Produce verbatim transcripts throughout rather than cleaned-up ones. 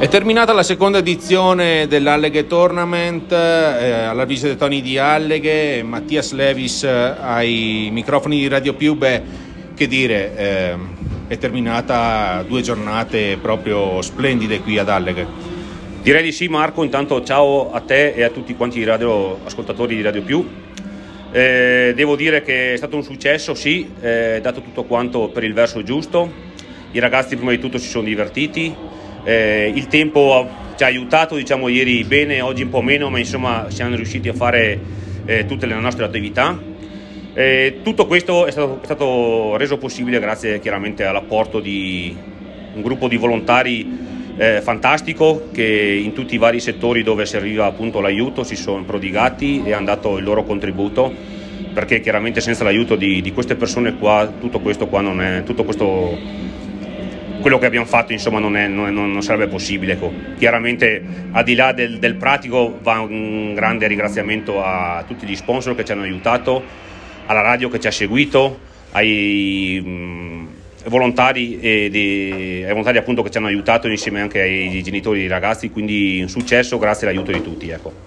È terminata la seconda edizione dell'Alleghe Tournament, eh, alla visita di Tony di Alleghe, Mattias Levis eh, ai microfoni di Radio Più. Beh, che dire, eh, è terminata due giornate proprio splendide qui ad Alleghe. Direi di sì, Marco. Intanto ciao a te e a tutti quanti i radio, ascoltatori di Radio Più. Eh, devo dire che è stato un successo, sì, è dato tutto quanto per il verso giusto. I ragazzi prima di tutto si sono divertiti. Eh, il tempo ci ha aiutato, diciamo ieri bene, oggi un po' meno, ma insomma siamo riusciti a fare eh, tutte le nostre attività. Eh, tutto questo è stato, è stato reso possibile grazie chiaramente all'apporto di un gruppo di volontari eh, fantastico che in tutti i vari settori dove serviva appunto l'aiuto si sono prodigati e hanno dato il loro contributo, perché chiaramente senza l'aiuto di, di queste persone qua tutto questo qua non è tutto questo quello che abbiamo fatto insomma non, è, non, è, non sarebbe possibile, ecco. Chiaramente al di là del, del pratico va un grande ringraziamento a tutti gli sponsor che ci hanno aiutato, alla radio che ci ha seguito, ai mh, volontari e di, ai volontari appunto che ci hanno aiutato insieme anche ai genitori dei ragazzi, quindi un successo grazie all'aiuto di tutti, ecco.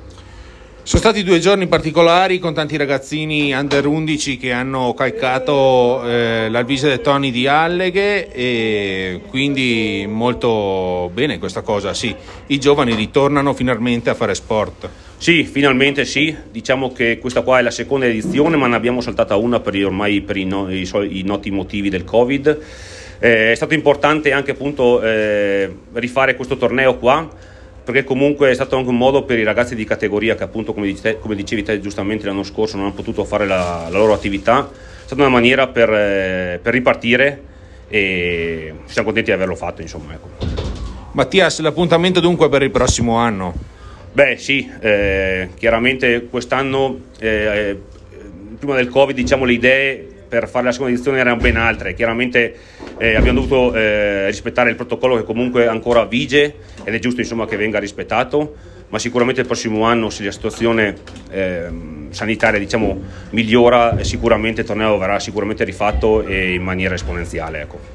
Sono stati due giorni particolari con tanti ragazzini under undici che hanno calcato eh, l'Alvise de Tony di Alleghe, e quindi molto bene questa cosa, sì, i giovani ritornano finalmente a fare sport. Sì, finalmente sì, diciamo che questa qua è la seconda edizione, ma ne abbiamo saltata una per ormai per i, no, i, i noti motivi del Covid. Eh, è stato importante anche appunto eh, rifare questo torneo qua, perché comunque è stato anche un modo per i ragazzi di categoria che appunto come dicevi, come dicevi te giustamente l'anno scorso non hanno potuto fare la, la loro attività. È stata una maniera per, eh, per ripartire e siamo contenti di averlo fatto, insomma, ecco. Mattias, l'appuntamento dunque per il prossimo anno? Beh sì, eh, chiaramente quest'anno eh, prima del Covid diciamo le idee per fare la seconda edizione erano ben altre. Chiaramente eh, abbiamo dovuto eh, rispettare il protocollo che comunque ancora vige ed è giusto insomma che venga rispettato, ma sicuramente il prossimo anno, se la situazione eh, sanitaria diciamo migliora, sicuramente il torneo verrà sicuramente rifatto e in maniera esponenziale, ecco.